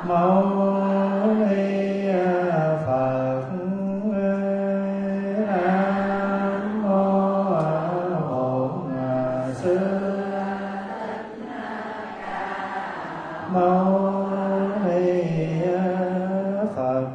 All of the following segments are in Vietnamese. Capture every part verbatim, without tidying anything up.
Mâu Ni Phật. Nam mô Bổn Sư Mâu Ni Phật.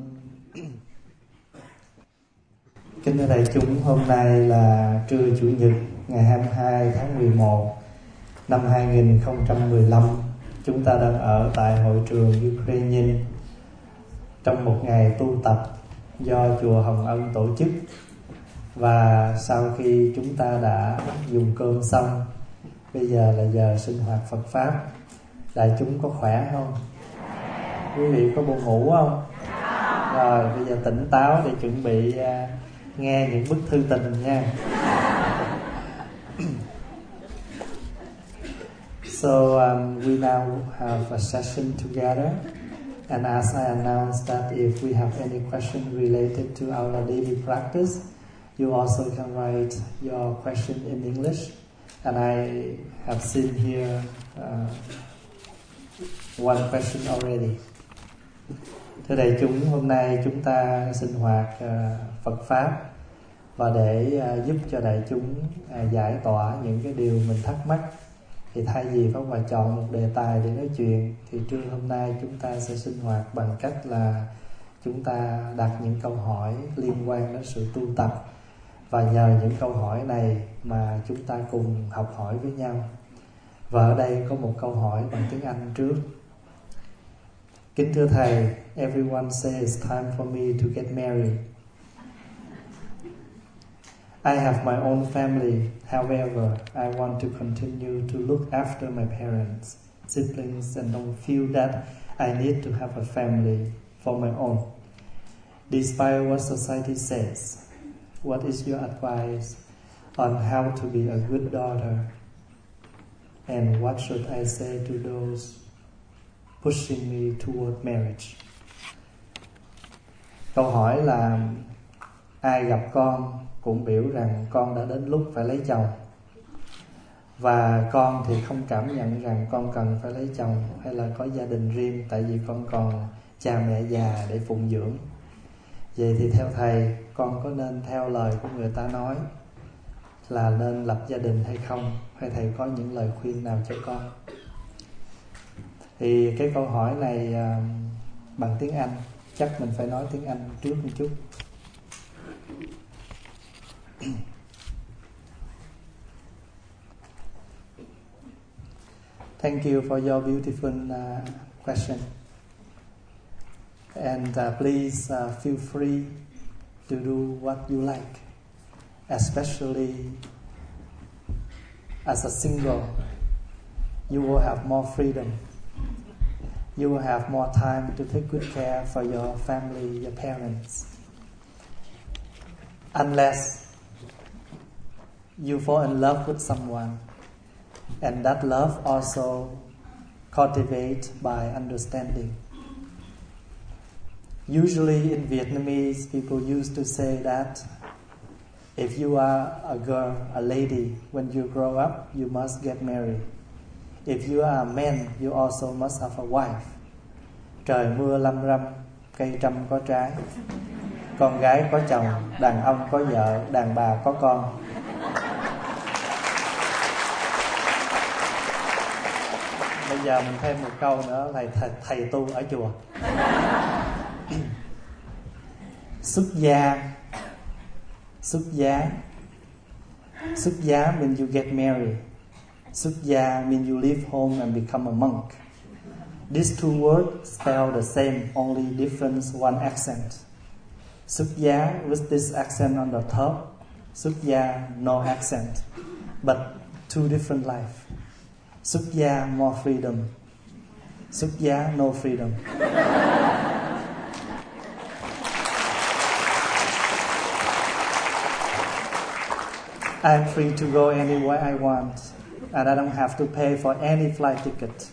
Kính thưa đại chúng, hôm nay là trưa Chủ nhật ngày hai mươi hai tháng mười một năm hai nghìn không trăm mười lăm. Chúng ta đang ở tại hội trường Ukraine trong một ngày tu tập do chùa Hồng Ân tổ chức. Và sau khi chúng ta đã dùng cơm xong, bây giờ là giờ sinh hoạt Phật Pháp. Đại chúng có khỏe không? Quý vị có buồn ngủ không? Rồi bây giờ tỉnh táo để chuẩn bị uh, nghe những bức thư tình nha. So um, we now have a session together, and as I announced that if we have any question related to our daily practice, you also can write your question in English. And I have seen here uh, one question already. Thưa đại chúng, hôm nay chúng ta sinh hoạt uh, Phật Pháp, và để uh, giúp cho đại chúng uh, giải tỏa những cái điều mình thắc mắc, thì thay vì Pháp Hòa chọn một đề tài để nói chuyện, thì trưa hôm nay chúng ta sẽ sinh hoạt bằng cách là chúng ta đặt những câu hỏi liên quan đến sự tu tập, và nhờ những câu hỏi này mà chúng ta cùng học hỏi với nhau. Và ở đây có một câu hỏi bằng tiếng Anh trước. Kính thưa Thầy, everyone says it's time for me to get married. I have my own family. However, I want to continue to look after my parents, siblings, and don't feel that I need to have a family for my own. Despite what society says, what is your advice on how to be a good daughter? And what should I say to those pushing me toward marriage? Câu hỏi là ai gặp con cũng biểu rằng con đã đến lúc phải lấy chồng, và con thì không cảm nhận rằng con cần phải lấy chồng hay là có gia đình riêng, tại vì con còn cha mẹ già để phụng dưỡng. Vậy thì theo Thầy, con có nên theo lời của người ta nói là nên lập gia đình hay không? Hay Thầy có những lời khuyên nào cho con? Thì cái câu hỏi này uh, bằng tiếng Anh, chắc mình phải nói tiếng Anh trước một chút. Thank you for your beautiful uh, question. And uh, please uh, feel free to do what you like, especially as a single. You will have more freedom. You will have more time to take good care for your family, your parents. Unless you fall in love with someone, and that love also cultivated by understanding. Usually in Vietnamese, people used to say that if you are a girl, a lady, when you grow up, you must get married. If you are a man, you also must have a wife. Trời mưa lâm râm, cây trăm có trái. Con gái có chồng, đàn ông có vợ, đàn bà có con. Bây giờ mình thêm một câu nữa là thầy, thầy tu ở chùa. Xuất gia. Xuất gia. Xuất gia means you get married. Xuất gia means you leave home and become a monk. These two words spell the same, only difference one accent. Xuất gia with this accent on the top. Xuất gia no accent, but two different life. Xuất gia more freedom. Xuất gia no freedom. I'm free to go anywhere I want, and I don't have to pay for any flight ticket.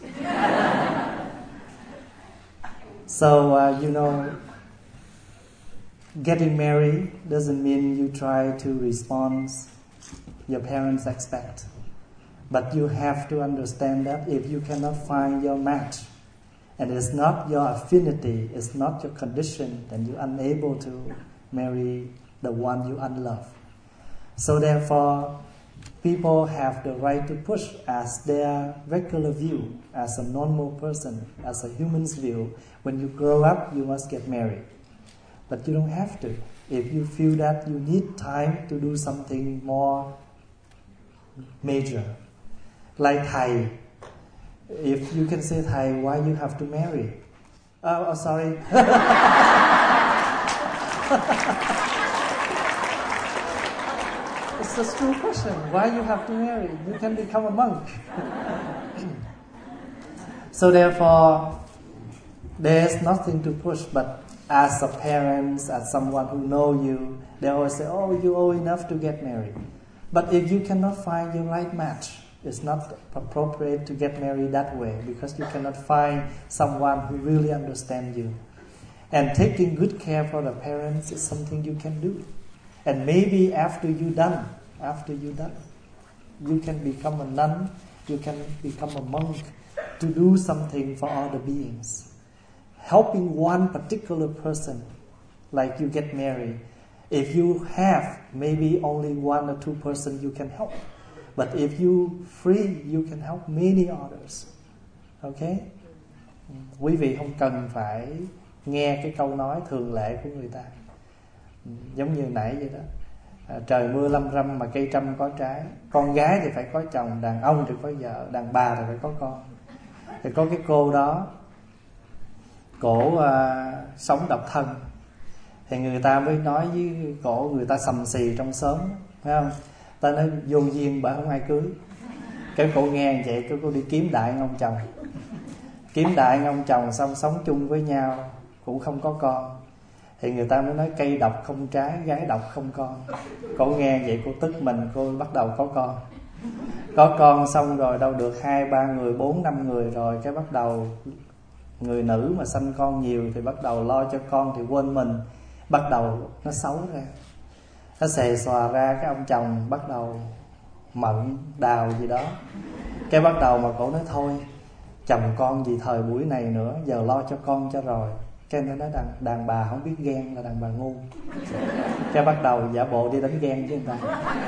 So, uh, you know, getting married doesn't mean you try to respond your parents expect. But you have to understand that if you cannot find your match, and it's not your affinity, it's not your condition, then you're unable to marry the one you unlove. So therefore, people have the right to push as their regular view, as a normal person, as a human's view. When you grow up, you must get married. But you don't have to. If you feel that you need time to do something more major. Like Thầy, if you can say, Thầy, why you have to marry? Oh, oh sorry. It's a true question. Why you have to marry? You can become a monk. So therefore, there's nothing to push. But as a parent, as someone who know you, they always say, oh, you're old enough to get married. But if you cannot find your right match, it's not appropriate to get married that way, because you cannot find someone who really understands you. And taking good care for the parents is something you can do. And maybe after you done, after you done, you can become a nun, you can become a monk to do something for all the beings. Helping one particular person, like you get married. If you have maybe only one or two person you can help. But if you free, you can help many others. Okay? Quý vị không cần phải nghe cái câu nói thường lệ của người ta. Giống như nãy vậy đó. À, trời mưa lâm râm mà cây trăm có trái. Con gái thì phải có chồng, đàn ông thì có vợ, đàn bà thì phải có con. Thì có cái cô đó, cổ uh, sống độc thân. Thì người ta mới nói với cổ, người ta sầm xì trong xóm, phải không? Ta nói vô duyên bởi không ai cưới. Cái cổ nghe vậy, cái cô đi kiếm đại ông chồng. Kiếm đại ông chồng xong sống chung với nhau, cũng không có con. Thì người ta mới nói cây độc không trái, gái độc không con. Cổ nghe vậy, cô tức mình, cô bắt đầu có con. Có con xong rồi đâu được hai ba người, bốn năm người rồi, cái bắt đầu người nữ mà sanh con nhiều thì bắt đầu lo cho con thì quên mình. Bắt đầu nó xấu ra, nó xề xòa ra. Cái ông chồng bắt đầu mận đào gì đó. Cái bắt đầu mà cổ nói thôi, chồng con gì thời buổi này nữa, giờ lo cho con cho rồi. Cái nó nói đàn, đàn bà không biết ghen là đàn bà ngu. Cái bắt đầu giả bộ đi đánh ghen với người ta.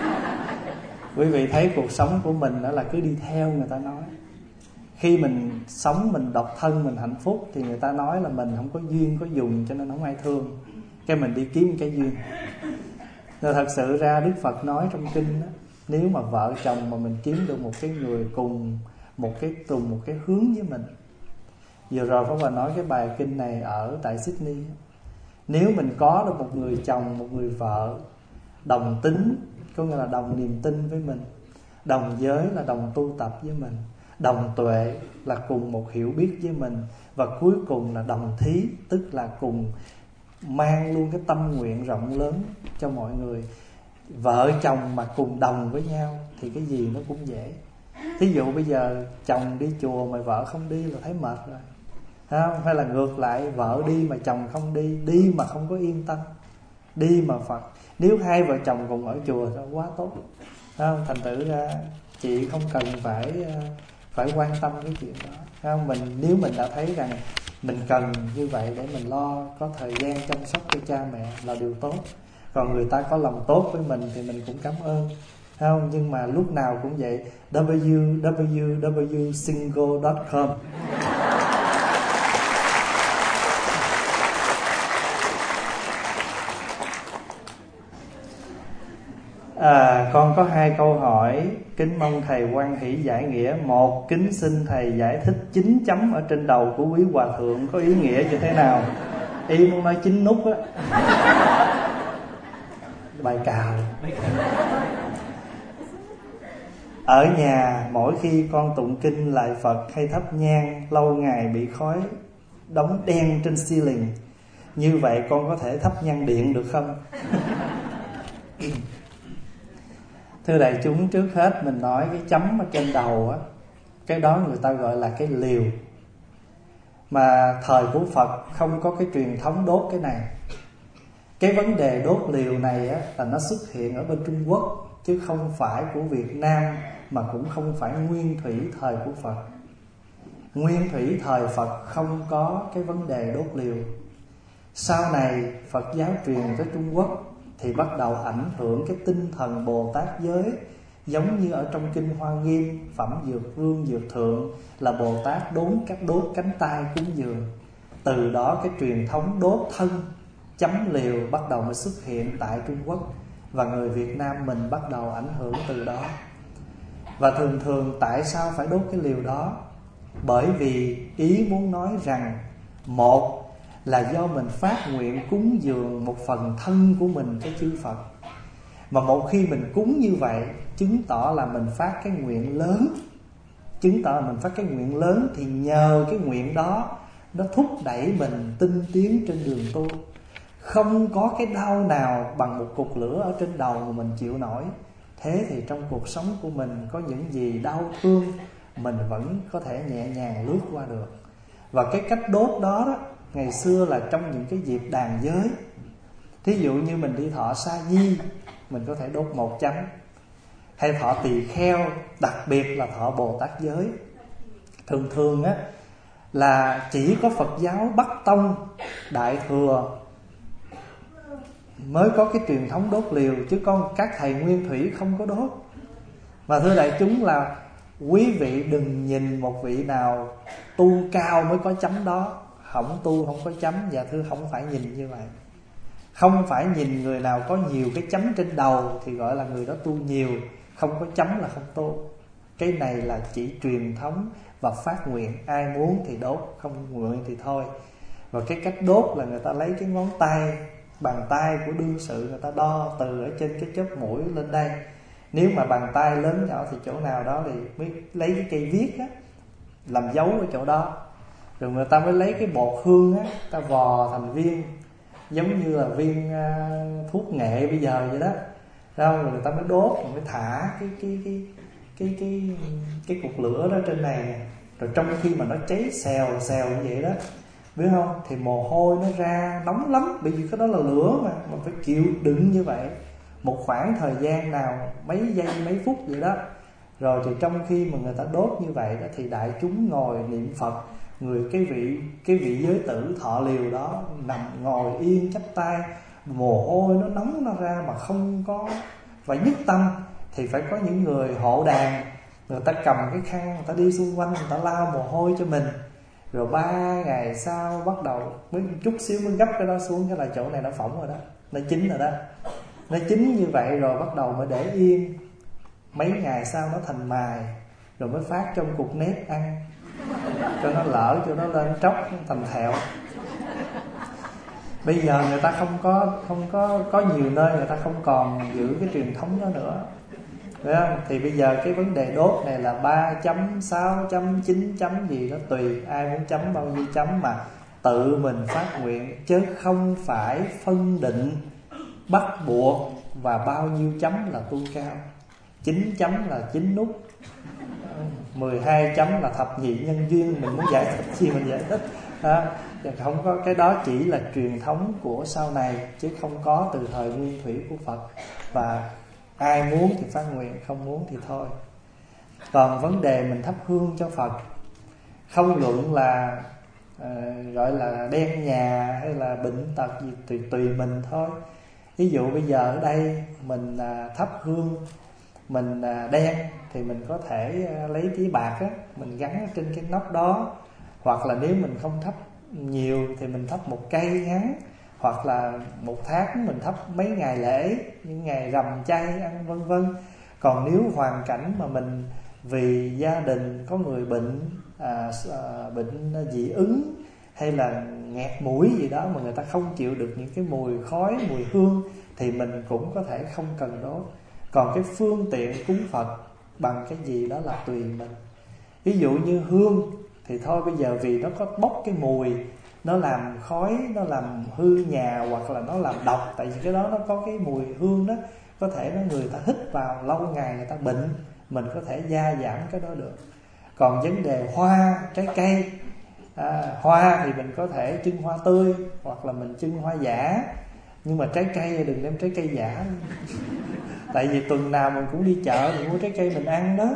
Quý vị thấy cuộc sống của mình đó là cứ đi theo người ta nói. Khi mình sống, mình độc thân, mình hạnh phúc thì người ta nói là mình không có duyên, có dùng cho nên không ai thương. Cái mình đi kiếm cái duyên. Rồi thật sự ra Đức Phật nói trong kinh đó, nếu mà vợ chồng mà mình kiếm được một cái người cùng một cái cùng một cái hướng với mình. Vừa rồi Pháp Hòa nói cái bài kinh này ở tại Sydney. Nếu mình có được một người chồng, một người vợ đồng tính, có nghĩa là đồng niềm tin với mình, đồng giới là đồng tu tập với mình, đồng tuệ là cùng một hiểu biết với mình, và cuối cùng là đồng thí, tức là cùng mang luôn cái tâm nguyện rộng lớn cho mọi người. Vợ chồng mà cùng đồng với nhau thì cái gì nó cũng dễ. Thí dụ bây giờ chồng đi chùa mà vợ không đi là thấy mệt rồi, không? Hay là ngược lại, vợ đi mà chồng không đi, đi mà không có yên tâm, đi mà Phật. Nếu hai vợ chồng cùng ở chùa thì quá tốt, không? Thành thử ra chị không cần phải phải quan tâm cái chuyện đó, không? Mình nếu mình đã thấy rằng mình cần như vậy để mình lo có thời gian chăm sóc cho cha mẹ là điều tốt. Còn người ta có lòng tốt với mình thì mình cũng cảm ơn, không? Nhưng mà lúc nào cũng vậy. w w w chấm single chấm com À, con có hai câu hỏi, kính mong thầy hoan hỷ giải nghĩa. Một, kính xin thầy giải thích chín chấm ở trên đầu của quý hòa thượng có ý nghĩa như thế nào? Ý muốn nói chín nút á. Bài cào. Ở nhà mỗi khi con tụng kinh lại Phật hay thắp nhang, lâu ngày bị khói đóng đen trên ceiling. Như vậy con có thể thắp nhang điện được không? Thưa đại chúng, trước hết mình nói cái chấm ở trên đầu á, cái đó người ta gọi là cái liều. Mà thời của Phật không có cái truyền thống đốt cái này. Cái vấn đề đốt liều này á, là nó xuất hiện ở bên Trung Quốc, chứ không phải của Việt Nam, mà cũng không phải nguyên thủy thời của Phật. Nguyên thủy thời Phật không có cái vấn đề đốt liều. Sau này Phật giáo truyền tới Trung Quốc thì bắt đầu ảnh hưởng cái tinh thần Bồ Tát giới. Giống như ở trong kinh Hoa Nghiêm, Phẩm Dược Vương Dược Thượng là Bồ Tát đốn các đốt cánh tay cúng dường. Từ đó cái truyền thống đốt thân chấm liều bắt đầu mới xuất hiện tại Trung Quốc, và người Việt Nam mình bắt đầu ảnh hưởng từ đó. Và thường thường tại sao phải đốt cái liều đó? Bởi vì ý muốn nói rằng, một là do mình phát nguyện cúng dường một phần thân của mình cho chư Phật. Mà một khi mình cúng như vậy, chứng tỏ là mình phát cái nguyện lớn. Chứng tỏ là mình phát cái nguyện lớn, thì nhờ cái nguyện đó nó thúc đẩy mình tinh tiến trên đường tu. Không có cái đau nào bằng một cục lửa ở trên đầu mà mình chịu nổi. Thế thì trong cuộc sống của mình có những gì đau thương, mình vẫn có thể nhẹ nhàng lướt qua được. Và cái cách đốt đó, đó ngày xưa là trong những cái dịp đàn giới. Thí dụ như mình đi thọ sa di, mình có thể đốt một chấm. Hay thọ tỳ kheo, đặc biệt là thọ Bồ Tát giới. Thường thường á là chỉ có Phật giáo Bắc Tông, Đại Thừa mới có cái truyền thống đốt liều, chứ con các thầy nguyên thủy không có đốt. Mà thưa đại chúng là quý vị đừng nhìn một vị nào tu cao mới có chấm đó, không tu không có chấm. Dạ thưa, không phải nhìn như vậy. Không phải nhìn người nào có nhiều cái chấm trên đầu thì gọi là người đó tu nhiều, không có chấm là không tu. Cái này là chỉ truyền thống và phát nguyện. Ai muốn thì đốt, không nguyện thì thôi. Và cái cách đốt là người ta lấy cái ngón tay, bàn tay của đương sự, người ta đo từ ở trên cái chóp mũi lên đây. Nếu mà bàn tay lớn nhỏ thì chỗ nào đó thì mới lấy cái cây viết á, làm dấu ở chỗ đó. Rồi người ta mới lấy cái bột hương á, ta vò thành viên, giống như là viên uh, thuốc nghệ bây giờ vậy đó. Rồi người ta mới đốt, rồi mới thả cái cái cái cái cái cái cục lửa đó trên này nè. Rồi trong khi mà nó cháy xèo xèo như vậy đó, biết không, thì mồ hôi nó ra nóng lắm, bởi vì cái đó là lửa mà mà phải chịu đựng như vậy một khoảng thời gian nào, mấy giây mấy phút vậy đó. Rồi thì trong khi mà người ta đốt như vậy đó, thì đại chúng ngồi niệm Phật. Người cái vị cái vị giới tử thọ liều đó nằm ngồi yên chắp tay, mồ hôi nó nóng nó ra mà không có phải nhất tâm. Thì phải có những người hộ đàn, người ta cầm cái khăn, người ta đi xung quanh, người ta lau mồ hôi cho mình. Rồi ba ngày sau bắt đầu mới chút xíu mới gấp cái đó xuống, cái là chỗ này nó phỏng rồi đó, nó chín rồi đó. Nó chín như vậy rồi bắt đầu mới để yên. Mấy ngày sau nó thành mài, rồi mới phát trong cục nếp ăn, cho nó lỡ, cho nó lên tróc thành thẹo. Bây giờ người ta không có không có có nhiều nơi người ta không còn giữ cái truyền thống đó nữa, phải không? Thì bây giờ cái vấn đề đốt này là ba chấm, sáu chấm, chín chấm gì đó tùy, ai muốn chấm bao nhiêu chấm mà tự mình phát nguyện, chứ không phải phân định bắt buộc và bao nhiêu chấm là tu cao. Chín chấm là chín nút, mười hai chấm là thập nhị nhân duyên. Mình muốn giải thích gì mình giải thích đó. Không có, cái đó chỉ là truyền thống của sau này, chứ không có từ thời nguyên thủy của Phật. Và ai muốn thì phát nguyện, không muốn thì thôi. Còn vấn đề mình thắp hương cho Phật, không luận là uh, gọi là đen nhà hay là bệnh tật gì, tùy tùy mình thôi. Ví dụ bây giờ ở đây mình uh, thắp hương, mình uh, đen thì mình có thể uh, lấy tí bạc á, mình gắn ở trên cái nóc đó. Hoặc là nếu mình không thắp nhiều thì mình thắp một cây ngắn, hoặc là một tháng mình thắp mấy ngày lễ, những ngày rằm chay ăn vân vân. Còn nếu hoàn cảnh mà mình vì gia đình có người bệnh à, à, bệnh dị ứng hay là nghẹt mũi gì đó mà người ta không chịu được những cái mùi khói, mùi hương, thì mình cũng có thể không cần đốt. Còn cái phương tiện cúng Phật bằng cái gì đó là tùy mình. Ví dụ như hương thì thôi, bây giờ vì nó có bốc cái mùi, nó làm khói, nó làm hư nhà, hoặc là nó làm độc. Tại vì cái đó nó có cái mùi hương đó, có thể nó người ta hít vào lâu ngày người ta bệnh, mình có thể gia giảm cái đó được. Còn vấn đề hoa, trái cây, à, hoa thì mình có thể trưng hoa tươi, hoặc là mình trưng hoa giả. Nhưng mà trái cây đừng đem trái cây giả. Tại vì tuần nào mình cũng đi chợ mình mua trái cây mình ăn đó,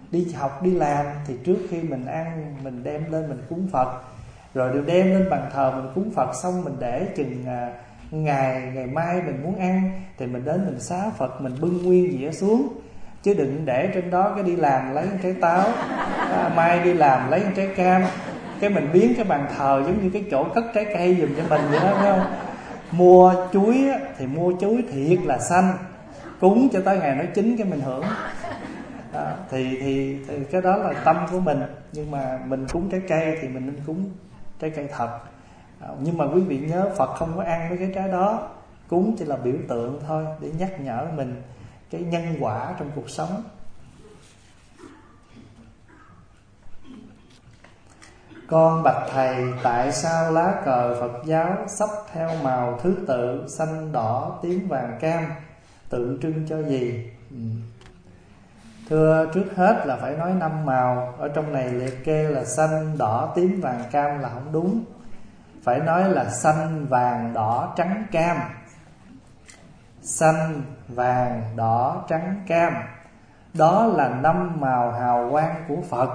đi học đi làm thì trước khi mình ăn mình đem lên mình cúng Phật, rồi được đem lên bàn thờ mình cúng Phật xong mình để chừng à, ngày ngày mai mình muốn ăn thì mình đến mình xá Phật, mình bưng nguyên dĩa xuống, chứ đừng để trên đó cái đi làm lấy trái táo, à, mai đi làm lấy trái cam, cái mình biến cái bàn thờ giống như cái chỗ cất trái cây giùm cho mình vậy đó, phải không? Mua chuối thì mua chuối thiệt là xanh, cúng cho tới ngày nó chín cái mình hưởng. À, thì, thì thì cái đó là tâm của mình, nhưng mà mình cúng trái cây thì mình nên cúng trái cây thật. À, nhưng mà quý vị nhớ Phật không có ăn mấy cái trái đó, cúng chỉ là biểu tượng thôi để nhắc nhở mình cái nhân quả trong cuộc sống. Con bạch thầy, tại sao lá cờ Phật giáo sắp theo màu thứ tự xanh đỏ tím vàng cam, tượng trưng cho gì? Ừ. Thưa, trước hết là phải nói năm màu. Ở trong này liệt kê là xanh đỏ tím vàng cam là không đúng, phải nói là xanh vàng đỏ trắng cam. Xanh vàng đỏ trắng cam, đó là năm màu hào quang của Phật.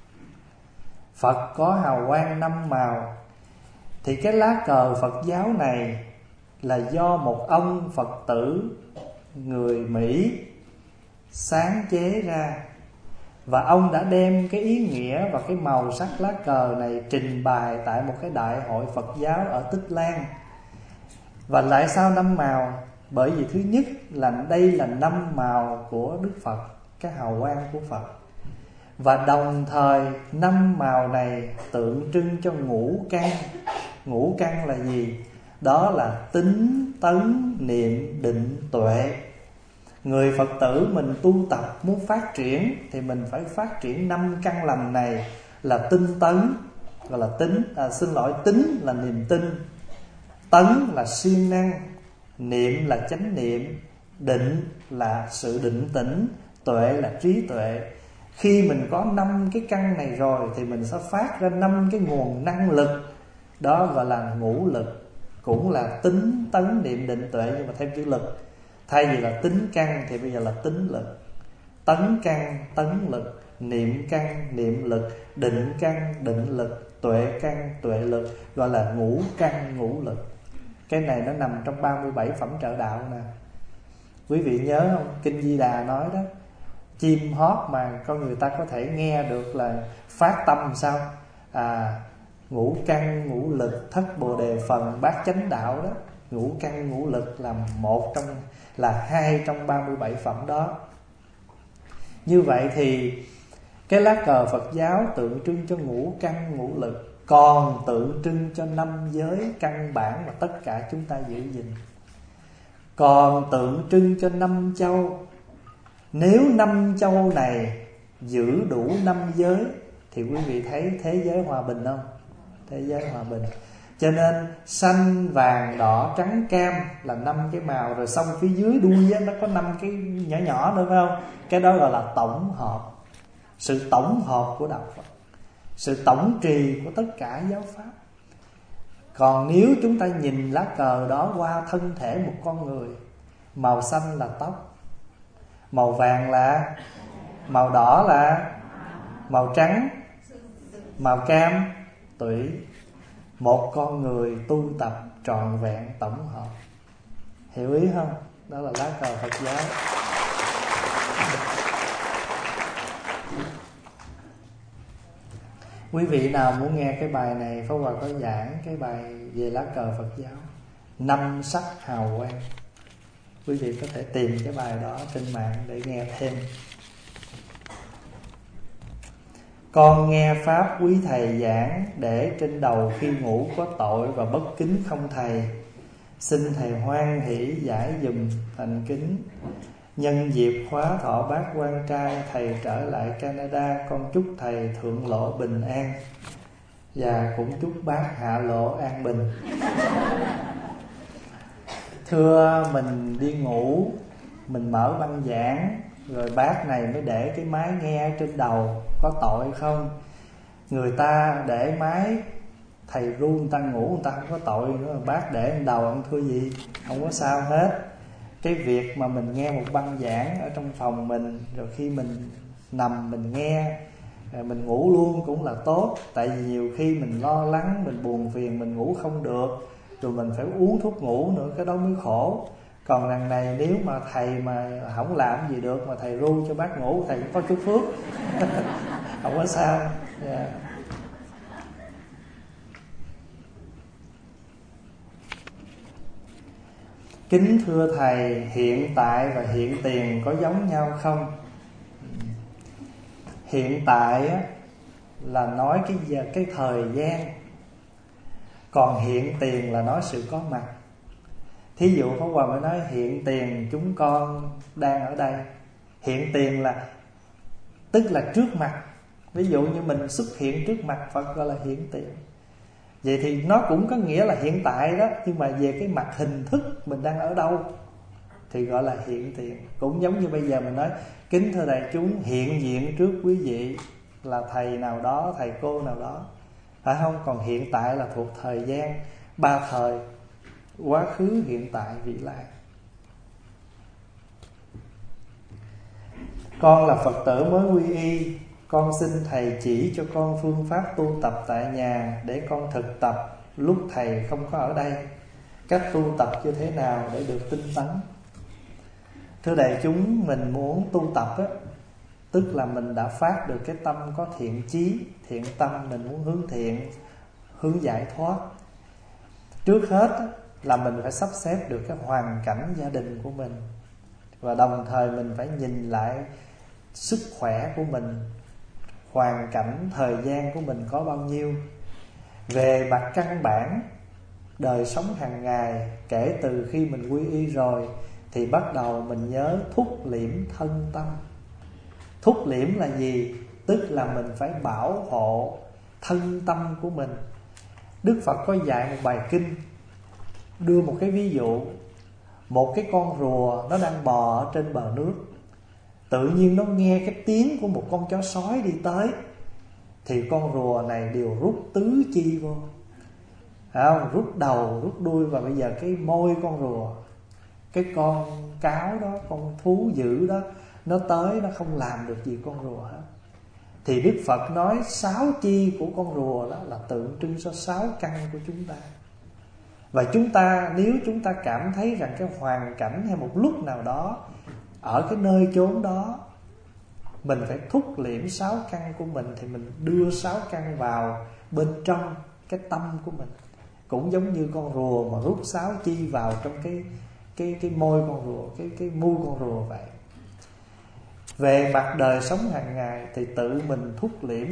Phật có hào quang năm màu. Thì cái lá cờ Phật giáo này là do một ông Phật tử người Mỹ sáng chế ra, và ông đã đem cái ý nghĩa và cái màu sắc lá cờ này trình bày tại một cái đại hội Phật giáo ở Tích Lan. Và tại sao năm màu? Bởi vì thứ nhất là đây là năm màu của Đức Phật, cái hào quang của Phật. Và đồng thời năm màu này tượng trưng cho ngũ căn. Ngũ căn là gì? Đó là tín, tấn, niệm, định, tuệ. Người Phật tử mình tu tập muốn phát triển thì mình phải phát triển năm căn lành này là tinh tấn, gọi là tính, à, xin lỗi, tính là niềm tin, tấn là siêng năng, niệm là chánh niệm, định là sự định tĩnh, tuệ là trí tuệ. Khi mình có năm cái căn này rồi thì mình sẽ phát ra năm cái nguồn năng lực, đó gọi là ngũ lực, cũng là tính, tấn, niệm, định, tuệ nhưng mà thêm chữ lực. Thay vì là tính căn thì bây giờ là tính lực. Tấn căn, tấn lực, niệm căn, niệm lực, định căn, định lực, tuệ căn, tuệ lực, gọi là ngũ căn, ngũ lực. Cái này nó nằm trong ba mươi bảy phẩm trợ đạo nè. Quý vị nhớ không? Kinh Di Đà nói đó, chim hót mà con người ta có thể nghe được là phát tâm sao? À, ngũ căn, ngũ lực, thất bồ đề phần, bát chánh đạo đó. Ngũ căn, ngũ lực là một trong, là hai trong ba mươi bảy phẩm đó. Như vậy thì cái lá cờ Phật giáo tượng trưng cho ngũ căn, ngũ lực, còn tượng trưng cho năm giới căn bản mà tất cả chúng ta giữ gìn, còn tượng trưng cho năm châu. Nếu năm châu này giữ đủ năm giới thì quý vị thấy thế giới hòa bình không? Thế giới hòa bình. Cho nên xanh, vàng, đỏ, trắng, cam là năm cái màu. Rồi xong phía dưới đuôi á, nó có năm cái nhỏ nhỏ nữa phải không? Cái đó gọi là tổng hợp. Sự tổng hợp của Đạo Phật, sự tổng trì của tất cả giáo pháp. Còn nếu chúng ta nhìn lá cờ đó qua thân thể một con người, màu xanh là tóc, màu vàng là, màu đỏ là, màu trắng, màu cam tủy. Một con người tu tập trọn vẹn tổng hợp. Hiểu ý không? Đó là lá cờ Phật giáo. Quý vị nào muốn nghe cái bài này, Pháp Hòa có giảng cái bài về lá cờ Phật giáo, năm sắc hào quang. Quý vị có thể tìm cái bài đó trên mạng để nghe thêm. Con nghe Pháp quý thầy giảng, để trên đầu khi ngủ có tội và bất kính không thầy. Xin thầy hoan hỷ giải dùm thành kính. Nhân dịp khóa thọ bác quan trai thầy trở lại Canada, con chúc thầy thượng lộ bình an, và cũng chúc bác hạ lộ an bình. Thưa, mình đi ngủ, mình mở băng giảng, rồi bác này mới để cái máy nghe trên đầu, có tội không? Người ta để máy, thầy ru người ta ngủ, người ta không có tội nữa. Bác để trên đầu không thưa gì, không có sao hết. Cái việc mà mình nghe một băng giảng ở trong phòng mình, rồi khi mình nằm mình nghe, mình ngủ luôn cũng là tốt. Tại vì nhiều khi mình lo lắng, mình buồn phiền, mình ngủ không được, rồi mình phải uống thuốc ngủ nữa, cái đó mới khổ. Còn lần này nếu mà thầy mà không làm gì được, mà thầy ru cho bác ngủ, thầy cũng có chút phước. Không có sao. Yeah. Kính thưa thầy, hiện tại và hiện tiền có giống nhau không? Hiện tại á, là nói cái giờ, cái thời gian. Còn hiện tiền là nói sự có mặt. Thí dụ Pháp Hòa mới nói hiện tiền chúng con đang ở đây. Hiện tiền là tức là trước mặt. Ví dụ như mình xuất hiện trước mặt Phật gọi là hiện tiền. Vậy thì nó cũng có nghĩa là hiện tại đó, nhưng mà về cái mặt hình thức mình đang ở đâu thì gọi là hiện tiền. Cũng giống như bây giờ mình nói kính thưa đại chúng, hiện diện trước quý vị là thầy nào đó, thầy cô nào đó, phải không? Còn hiện tại là thuộc thời gian ba thời: quá khứ, hiện tại, vị lai. Con là Phật tử mới quy y, con xin thầy chỉ cho con phương pháp tu tập tại nhà để con thực tập lúc thầy không có ở đây. Cách tu tập như thế nào để được tinh tấn? Thưa đại chúng, mình muốn tu tập á, tức là mình đã phát được cái tâm có thiện chí, thiện tâm, mình muốn hướng thiện, hướng giải thoát. Trước hết á, là mình phải sắp xếp được cái hoàn cảnh gia đình của mình, và đồng thời mình phải nhìn lại sức khỏe của mình, hoàn cảnh, thời gian của mình có bao nhiêu. Về mặt căn bản, đời sống hàng ngày, kể từ khi mình quy y rồi thì bắt đầu mình nhớ thúc liễm thân tâm. Thúc liễm là gì? Tức là mình phải bảo hộ thân tâm của mình. Đức Phật có dạy một bài kinh, đưa một cái ví dụ. Một cái con rùa nó đang bò ở trên bờ nước, tự nhiên nó nghe cái tiếng của một con chó sói đi tới, thì con rùa này đều rút tứ chi vô, không? Rút đầu, rút đuôi. Và bây giờ cái môi con rùa, cái con cáo đó, con thú dữ đó, nó tới, nó không làm được gì con rùa hết. Thì Đức Phật nói sáu chi của con rùa đó là tượng trưng cho sáu căn của chúng ta. Và chúng ta, nếu chúng ta cảm thấy rằng cái hoàn cảnh hay một lúc nào đó ở cái nơi chốn đó mình phải thúc liễm sáu căn của mình, thì mình đưa sáu căn vào bên trong cái tâm của mình. Cũng giống như con rùa mà rút sáu chi vào trong cái cái cái môi con rùa, cái cái mu con rùa vậy. Về mặt đời sống hàng ngày thì tự mình thúc liễm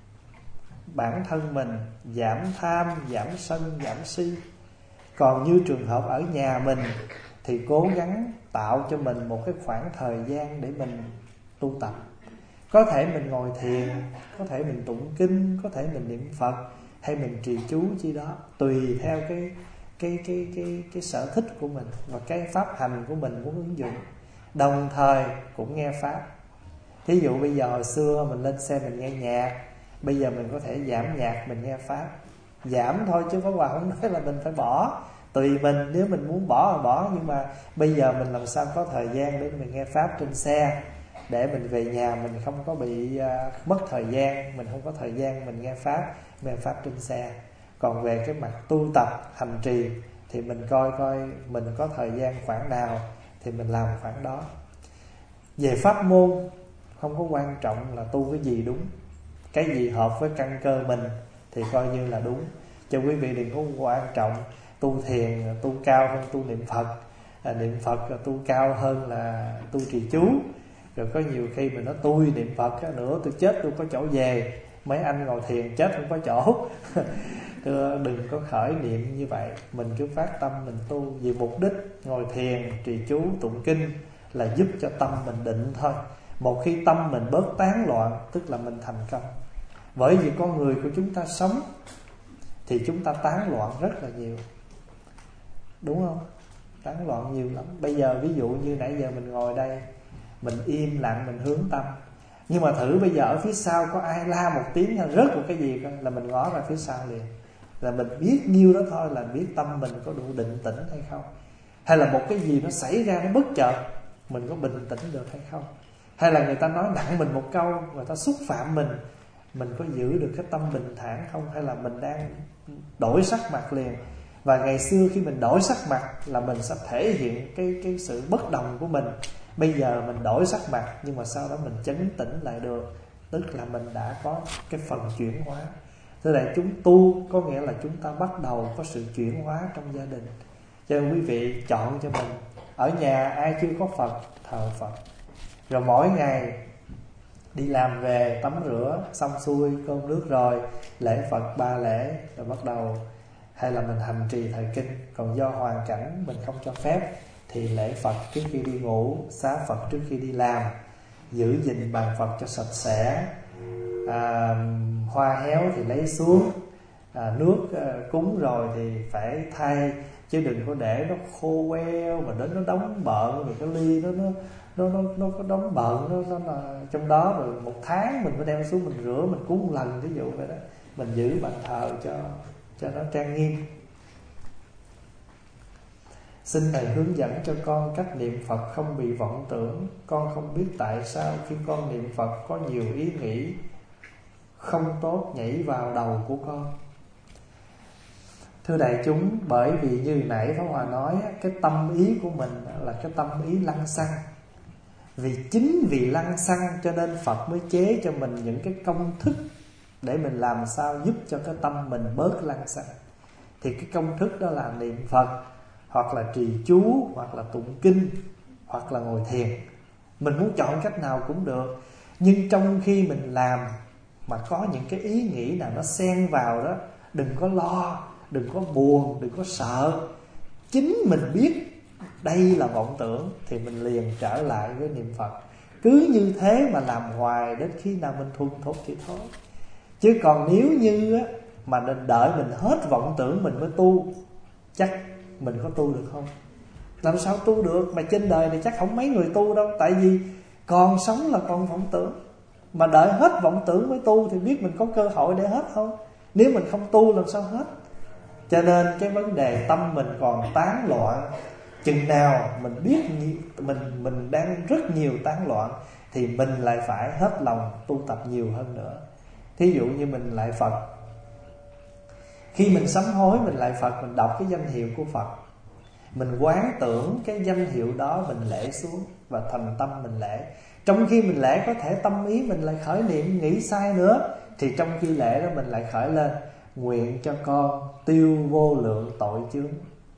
bản thân mình, giảm tham, giảm sân, giảm si. Còn như trường hợp ở nhà mình thì cố gắng tạo cho mình một cái khoảng thời gian để mình tu tập. Có thể mình ngồi thiền, có thể mình tụng kinh, có thể mình niệm Phật, hay mình trì chú chi đó, tùy theo cái cái cái cái cái sở thích của mình và cái pháp hành của mình muốn ứng dụng. Đồng thời cũng nghe pháp. Thí dụ bây giờ hồi xưa mình lên xe mình nghe nhạc, bây giờ mình có thể giảm nhạc, mình nghe pháp. Giảm thôi chứ Pháp Hòa không nói là mình phải bỏ. Tùy mình, nếu mình muốn bỏ là bỏ. Nhưng mà bây giờ mình làm sao có thời gian để mình nghe pháp trên xe, để mình về nhà mình không có bị uh, mất thời gian. Mình không có thời gian mình nghe pháp, nghe pháp trên xe. Còn về cái mặt tu tập, hành trì thì mình coi coi mình có thời gian khoảng nào thì mình làm khoảng đó. Về pháp môn không có quan trọng là tu cái gì đúng, cái gì hợp với căn cơ mình thì coi như là đúng. Cho quý vị đừng có quan trọng tu thiền tu cao hơn tu niệm Phật, à, niệm Phật là tu cao hơn là tu trì chú. Rồi có nhiều khi mình nói tôi niệm Phật á, nữa tôi chết tôi có chỗ về, mấy anh ngồi thiền chết không có chỗ. Đừng có khởi niệm như vậy. Mình cứ phát tâm mình tu vì mục đích ngồi thiền, trì chú, tụng kinh là giúp cho tâm mình định thôi. Một khi tâm mình bớt tán loạn tức là mình thành công. Bởi vì con người của chúng ta sống thì chúng ta tán loạn rất là nhiều, đúng không? Tán loạn nhiều lắm. Bây giờ ví dụ như nãy giờ mình ngồi đây, mình im lặng, mình hướng tâm. Nhưng mà thử bây giờ ở phía sau có ai la một tiếng hay rớt một cái gì coi, là mình ngó ra phía sau liền. Là mình biết nhiêu đó thôi là biết tâm mình có đủ định tĩnh hay không. Hay là một cái gì nó xảy ra nó bất chợt, mình có bình tĩnh được hay không. hay là người ta nói nặng mình một câu, người ta xúc phạm mình, mình có giữ được cái tâm bình thản không, hay là mình đang đổi sắc mặt liền. Và ngày xưa khi mình đổi sắc mặt là mình sẽ thể hiện cái, cái sự bất đồng của mình. Bây giờ mình đổi sắc mặt nhưng mà sau đó mình chấn tĩnh lại được, tức là mình đã có cái phần chuyển hóa. Thế này chúng tu có nghĩa là chúng ta bắt đầu có sự chuyển hóa trong gia đình. Cho nên quý vị chọn cho mình. Ở nhà ai chưa có Phật, thờ Phật. Rồi mỗi ngày đi làm về tắm rửa xong xuôi cơm nước rồi, lễ Phật ba lễ, rồi bắt đầu hay là mình hành trì thời kinh. Còn do hoàn cảnh mình không cho phép thì lễ Phật trước khi đi ngủ, xá Phật trước khi đi làm, giữ gìn bàn Phật cho sạch sẽ, à, hoa héo thì lấy xuống, à, nước à, cúng rồi thì phải thay, chứ đừng có để nó khô queo mà đến nó đóng bợn, rồi cái ly nó nó nó nó nó có đóng bợn nó, nó là trong đó, rồi một tháng mình phải đem xuống mình rửa, mình cúng một lần, ví dụ vậy đó. Mình giữ bàn thờ cho cho nó trang nghiêm. Xin thầy hướng dẫn cho con cách niệm Phật không bị vọng tưởng. Con không biết tại sao khi con niệm Phật có nhiều ý nghĩ không tốt nhảy vào đầu của con. Thưa đại chúng, bởi vì như nãy Pháp Hòa nói, cái tâm ý của mình là cái tâm ý lăng xăng. Vì chính vì lăng xăng cho nên Phật mới chế cho mình những cái công thức để mình làm sao giúp cho cái tâm mình bớt lăng xăng. Thì cái công thức đó là niệm Phật, hoặc là trì chú, hoặc là tụng kinh, hoặc là ngồi thiền. Mình muốn chọn cách nào cũng được. Nhưng trong khi mình làm mà có những cái ý nghĩ nào nó xen vào đó, đừng có lo, đừng có buồn, đừng có sợ. Chính mình biết đây là vọng tưởng thì mình liền trở lại với niệm Phật. Cứ như thế mà làm hoài đến khi nào mình thuần thục thì thôi. Chứ còn nếu như á, mà nên đợi mình hết vọng tưởng mình mới tu, chắc mình có tu được không? Làm sao tu được? Mà trên đời này chắc không mấy người tu đâu. Tại vì còn sống là còn vọng tưởng. Mà đợi hết vọng tưởng mới tu thì biết mình có cơ hội để hết không? Nếu mình không tu làm sao hết? Cho nên cái vấn đề tâm mình còn tán loạn, chừng nào mình biết mình mình đang rất nhiều tán loạn thì mình lại phải hết lòng tu tập nhiều hơn nữa. Thí dụ như mình lại Phật, khi mình sám hối mình lại Phật, mình đọc cái danh hiệu của Phật, mình quán tưởng cái danh hiệu đó, mình lễ xuống và thành tâm mình lễ. Trong khi mình lễ có thể tâm ý mình lại khởi niệm nghĩ sai nữa, thì trong khi lễ đó mình lại khởi lên: nguyện cho con tiêu vô lượng tội chướng,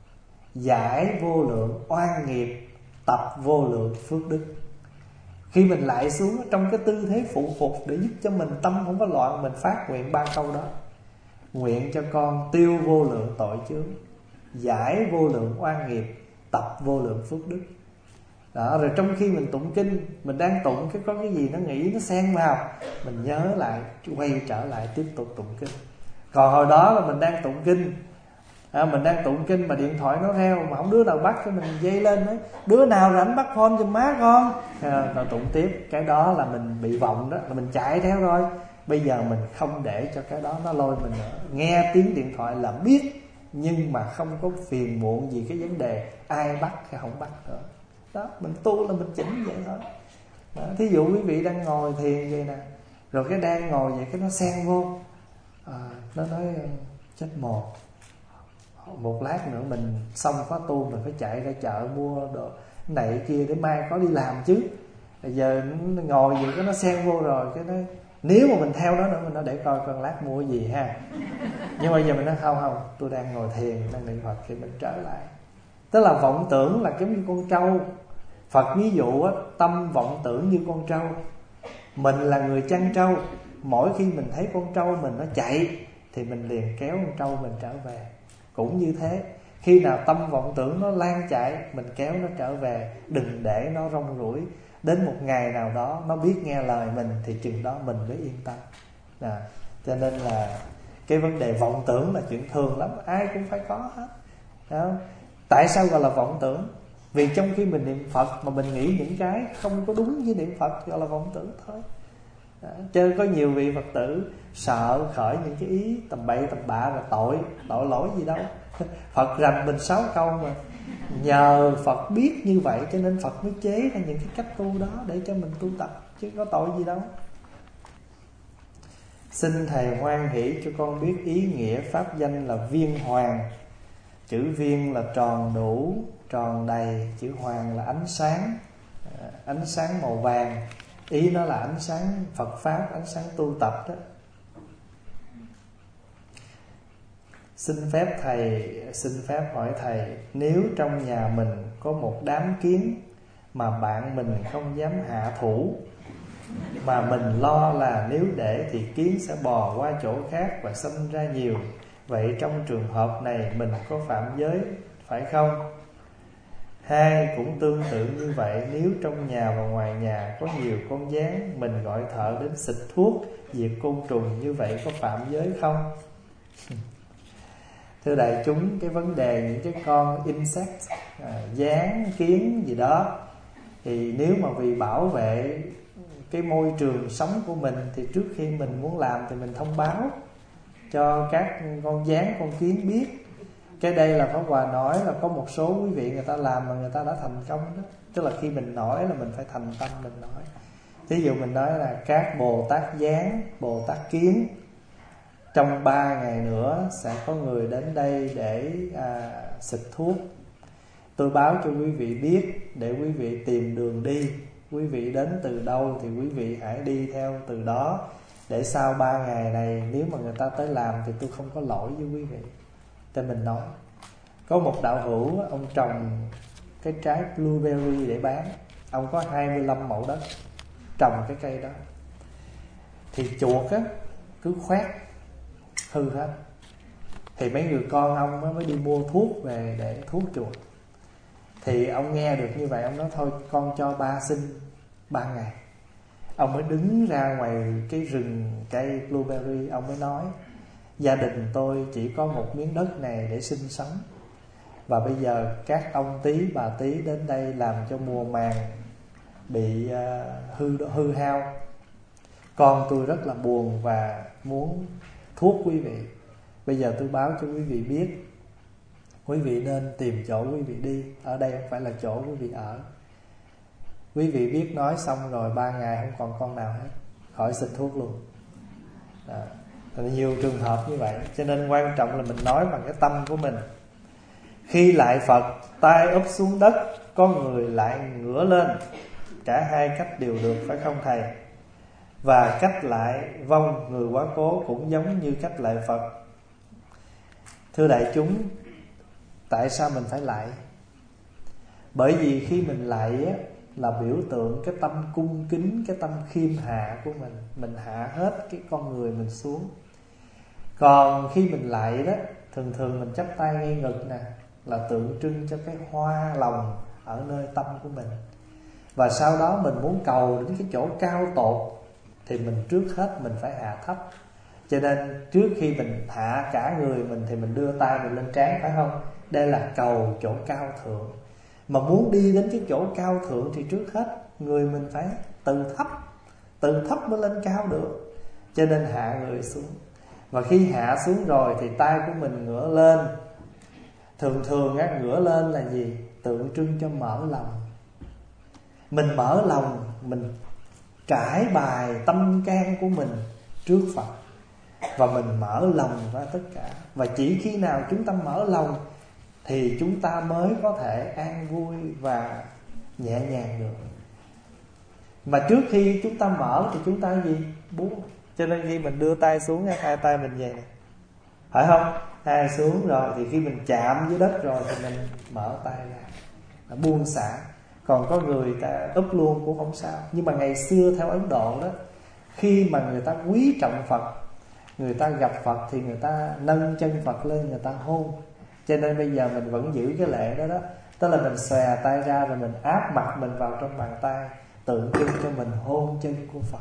giải vô lượng oan nghiệp, tập vô lượng phước đức. Khi mình lại xuống trong cái tư thế phụ phục để giúp cho mình tâm không có loạn, mình phát nguyện ba câu đó: nguyện cho con tiêu vô lượng tội chướng, giải vô lượng oan nghiệp, tập vô lượng phước đức. Đó, rồi trong khi mình tụng kinh, mình đang tụng cái có cái gì nó nghĩ nó xen vào, mình nhớ lại, quay trở lại tiếp tục tụng kinh. Còn hồi đó là mình đang tụng kinh, à, mình đang tụng kinh mà điện thoại nó reo mà không đứa nào bắt, cái mình dây lên đấy: đứa nào rảnh bắt phone giùm má con, à, rồi tụng tiếp. Cái đó là mình bị vọng đó, là mình chạy theo rồi. Bây giờ mình không để cho cái đó nó lôi mình nữa. Nghe tiếng điện thoại là biết, nhưng mà không có phiền muộn gì cái vấn đề ai bắt hay không bắt nữa. Đó, mình tu là mình chỉnh vậy thôi. Đó, thí dụ quý vị đang ngồi thiền vậy nè, rồi cái đang ngồi vậy cái nó xen vô, à, nó nói chết một một lát nữa mình xong khóa tu, mình phải chạy ra chợ mua đồ này kia để mai có đi làm chứ. Bây giờ nó ngồi vậy cái nó xen vô rồi, cái nó nếu mà mình theo đó nữa, mình nói để coi con lát mua cái gì ha. Nhưng mà giờ mình nói không không, tôi đang ngồi thiền, đang niệm Phật, thì mình trở lại. Tức là vọng tưởng là giống như con trâu. Phật ví dụ á, tâm vọng tưởng như con trâu. Mình là người chăn trâu, mỗi khi mình thấy con trâu mình nó chạy thì mình liền kéo con trâu mình trở về. Cũng như thế, khi nào tâm vọng tưởng nó lan chạy, mình kéo nó trở về, đừng để nó rong ruổi. Đến một ngày nào đó nó biết nghe lời mình thì chừng đó mình mới yên tâm. À, cho nên là cái vấn đề vọng tưởng là chuyện thường lắm, ai cũng phải có hết. Đó. Tại sao gọi là vọng tưởng? Vì trong khi mình niệm Phật mà mình nghĩ những cái không có đúng với niệm Phật, gọi là vọng tưởng thôi. Đó. Cho nên có nhiều vị Phật tử sợ khởi những cái ý tầm bậy tầm bạ là tội, tội lỗi gì đâu. Phật rành mình sáu câu mà. Nhờ Phật biết như vậy cho nên Phật mới chế ra những cái cách tu đó để cho mình tu tập, chứ có tội gì đâu. Xin Thầy hoan hỷ cho con biết ý nghĩa pháp danh là Viên Hoàng. Chữ viên là tròn đủ, tròn đầy. Chữ hoàng là ánh sáng, ánh sáng màu vàng. Ý nó là ánh sáng Phật Pháp, ánh sáng tu tập đó. Xin phép Thầy, xin phép hỏi Thầy, nếu trong nhà mình có một đám kiến mà bạn mình không dám hạ thủ, mà mình lo là nếu để thì kiến sẽ bò qua chỗ khác và sinh ra nhiều, vậy trong trường hợp này mình có phạm giới phải không? Hai, cũng tương tự như vậy, nếu trong nhà và ngoài nhà có nhiều con gián, mình gọi thợ đến xịt thuốc diệt côn trùng, như vậy có phạm giới không? Thưa đại chúng, cái vấn đề những cái con insect, à, gián, kiến gì đó, thì nếu mà vì bảo vệ cái môi trường sống của mình thì trước khi mình muốn làm thì mình thông báo cho các con gián, con kiến biết. Cái đây là Pháp Hòa nói là có một số quý vị người ta làm mà người ta đã thành công đó. Tức là khi mình nói là mình phải thành tâm mình nói. Ví dụ mình nói là các Bồ Tát gián, Bồ Tát kiến, trong ba ngày nữa sẽ có người đến đây để à, xịt thuốc. Tôi báo cho quý vị biết để quý vị tìm đường đi. Quý vị đến từ đâu thì quý vị hãy đi theo từ đó, để sau ba ngày này nếu mà người ta tới làm thì tôi không có lỗi với quý vị. Cho mình nói, có một đạo hữu, ông trồng cái trái blueberry để bán. Ông có hai mươi lăm mẫu đất trồng cái cây đó. Thì chuột á cứ khoét hư hết. Thì mấy người con ông mới đi mua thuốc về để thuốc chuột. Thì ông nghe được như vậy, ông nói thôi con cho ba xin ba ngày. Ông mới đứng ra ngoài cái rừng cây blueberry. Ông mới nói, gia đình tôi chỉ có một miếng đất này để sinh sống, và bây giờ các ông tí bà tí đến đây làm cho mùa màng bị uh, hư hư hao. Con tôi rất là buồn và muốn thuốc quý vị. Bây giờ tôi báo cho quý vị biết, quý vị nên tìm chỗ quý vị đi. Ở đây không phải là chỗ quý vị ở. Quý vị biết nói xong rồi ba ngày không còn con nào hết, khỏi xịt thuốc luôn. Đó. Nhiều trường hợp như vậy. Cho nên quan trọng là mình nói bằng cái tâm của mình. Khi lại Phật, tay úp xuống đất, có người lại ngửa lên. Cả hai cách đều được phải không thầy? Và cách lại vong người quá cố cũng giống như cách lại Phật. Thưa đại chúng, tại sao mình phải lại? Bởi vì khi mình lại á, là biểu tượng cái tâm cung kính, cái tâm khiêm hạ của mình. Mình hạ hết cái con người mình xuống. Còn khi mình lại đó, thường thường mình chắp tay ngay ngực nè, là tượng trưng cho cái hoa lòng ở nơi tâm của mình. Và sau đó mình muốn cầu đến cái chỗ cao tột thì mình trước hết mình phải hạ thấp. Cho nên trước khi mình hạ cả người mình thì mình đưa tay mình lên trán, phải không? Đây là cầu chỗ cao thượng. Mà muốn đi đến cái chỗ cao thượng thì trước hết người mình phải từ thấp, từ thấp mới lên cao được. Cho nên hạ người xuống. Và khi hạ xuống rồi thì tay của mình ngửa lên. Thường thường á, ngửa lên là gì? Tượng trưng cho mở lòng. Mình mở lòng, mình trải bài tâm can của mình trước Phật, và mình mở lòng ra tất cả. Và chỉ khi nào chúng ta mở lòng thì chúng ta mới có thể an vui và nhẹ nhàng được. Mà trước khi chúng ta mở thì chúng ta gì? Buông. Cho nên khi mình đưa tay xuống, hai tay mình về này, phải không? Hai xuống rồi thì khi mình chạm dưới đất rồi thì mình mở tay ra, buông xả. Còn có người ta úp luôn cũng không sao. Nhưng mà ngày xưa theo Ấn Độ đó, khi mà người ta quý trọng Phật, người ta gặp Phật thì người ta nâng chân Phật lên, người ta hôn. Cho nên bây giờ mình vẫn giữ cái lệ đó đó. Tức là mình xòe tay ra rồi mình áp mặt mình vào trong bàn tay, tượng trưng cho mình hôn chân của Phật.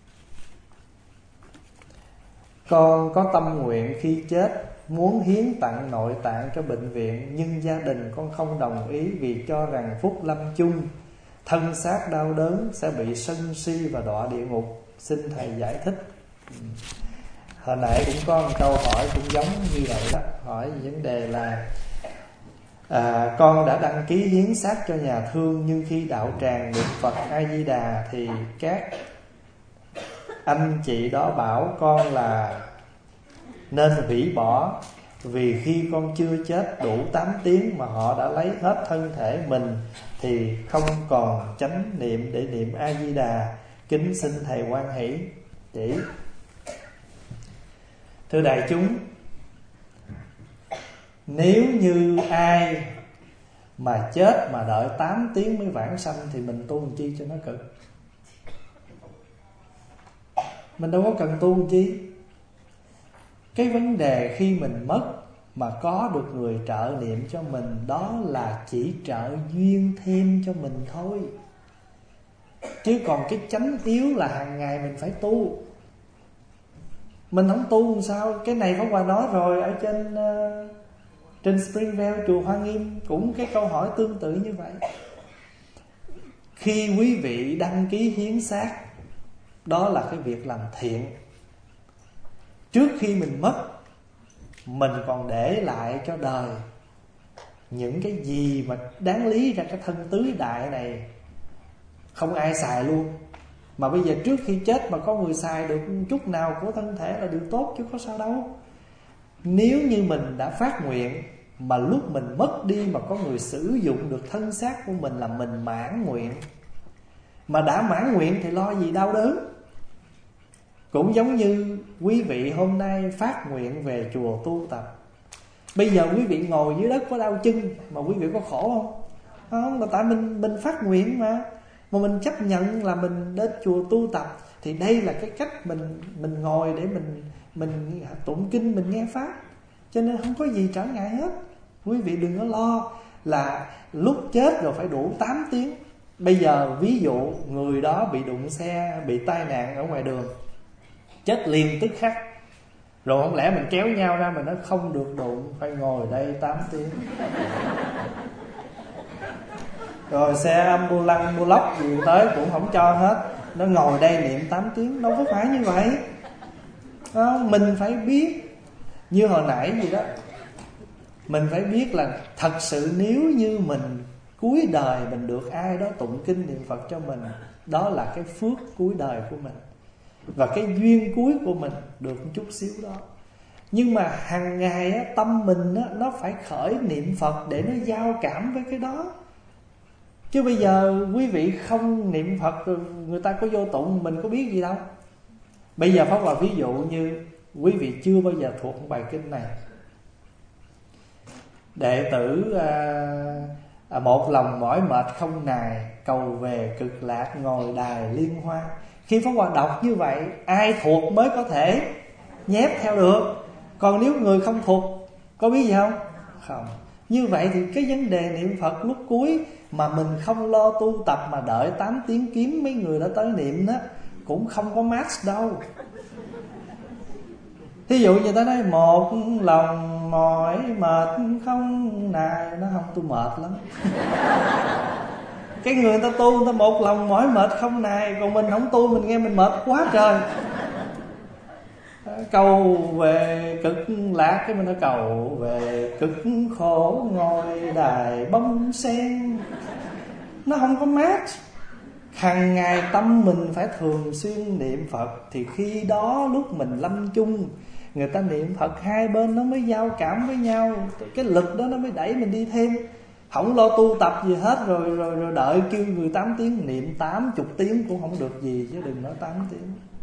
Con có tâm nguyện khi chết muốn hiến tặng nội tạng cho bệnh viện, nhưng gia đình con không đồng ý vì cho rằng phút lâm chung thân xác đau đớn sẽ bị sân si và đọa địa ngục. Xin thầy giải thích. Hồi nãy cũng có một câu hỏi cũng giống như vậy đó. Hỏi vấn đề là à, con đã đăng ký hiến xác cho nhà thương, nhưng khi đạo tràng niệm Phật A Di Đà thì các anh chị đó bảo con là nên hủy bỏ, vì khi con chưa chết đủ tám tiếng mà họ đã lấy hết thân thể mình thì không còn chánh niệm để niệm A Di Đà. Kính xin thầy hoan hỷ chỉ. Thưa đại chúng, nếu như ai mà chết mà đợi tám tiếng mới vãng sanh thì mình tu làm chi cho nó cực. Mình đâu có cần tu làm chi. Cái vấn đề khi mình mất mà có được người trợ niệm cho mình, đó là chỉ trợ duyên thêm cho mình thôi. Chứ còn cái chánh yếu là hàng ngày mình phải tu. Mình không tu làm sao? Cái này Pháp Hòa nói rồi, ở trên uh, trên Springvale chùa Hoa Nghiêm cũng cái câu hỏi tương tự như vậy. Khi quý vị đăng ký hiến xác, đó là cái việc làm thiện. Trước khi mình mất, mình còn để lại cho đời những cái gì mà đáng lý ra cái thân tứ đại này không ai xài luôn, mà bây giờ trước khi chết mà có người xài được chút nào của thân thể là điều tốt chứ có sao đâu. Nếu như mình đã phát nguyện mà lúc mình mất đi mà có người sử dụng được thân xác của mình là mình mãn nguyện. Mà đã mãn nguyện thì lo gì đau đớn. Cũng giống như quý vị hôm nay phát nguyện về chùa tu tập. Bây giờ quý vị ngồi dưới đất có đau chân mà quý vị có khổ không? Không, là tại mình mình phát nguyện mà. Mà mình chấp nhận là mình đến chùa tu tập, thì đây là cái cách mình mình ngồi để mình mình tụng kinh, mình nghe pháp. Cho nên không có gì trở ngại hết. Quý vị đừng có lo là lúc chết rồi phải đủ tám tiếng. Bây giờ ví dụ người đó bị đụng xe, bị tai nạn ở ngoài đường, chết liền tức khắc. Rồi không lẽ mình kéo nhau ra mà nó không được đụng, phải ngồi đây tám tiếng. Rồi xe ambulance, bullock gì tới cũng không cho hết, nó ngồi đây niệm tám tiếng. Đâu có phải như vậy. Đó, mình phải biết. Như hồi nãy gì đó, mình phải biết là thật sự nếu như mình cuối đời mình được ai đó tụng kinh niệm Phật cho mình, đó là cái phước cuối đời của mình, và cái duyên cuối của mình được một chút xíu đó. Nhưng mà hàng ngày á, tâm mình á, nó phải khởi niệm Phật để nó giao cảm với cái đó. Chứ bây giờ quý vị không niệm Phật, người ta có vô tụng mình có biết gì đâu. Bây giờ Pháp Hòa ví dụ như quý vị chưa bao giờ thuộc bài kinh này. Đệ tử à, à, một lòng mỏi mệt không nài, cầu về cực lạc ngồi đài liên hoa. Khi Pháp Hòa đọc như vậy, ai thuộc mới có thể nhép theo được. Còn nếu người không thuộc, có biết gì không? Không. Như vậy thì cái vấn đề niệm Phật lúc cuối mà mình không lo tu tập mà đợi tám tiếng kiếm mấy người đã tới niệm đó, cũng không có match đâu. Thí dụ như ta nói một lòng mỏi mệt không nài, nó không, tôi mệt lắm. Cái người ta tu, người ta một lòng mỏi mệt không nài, còn mình không tu, mình nghe mình mệt quá trời. Cầu về cực lạc, cái mình nó cầu về cực khổ ngồi đài bông sen. Nó không có match. Hằng ngày tâm mình phải thường xuyên niệm Phật, thì khi đó lúc mình lâm chung, người ta niệm Phật hai bên nó mới giao cảm với nhau. Cái lực đó nó mới đẩy mình đi thêm. Không lo tu tập gì hết, rồi rồi, rồi đợi kêu người tám tiếng niệm tám chục tiếng cũng không được gì, chứ đừng nói tám tiếng.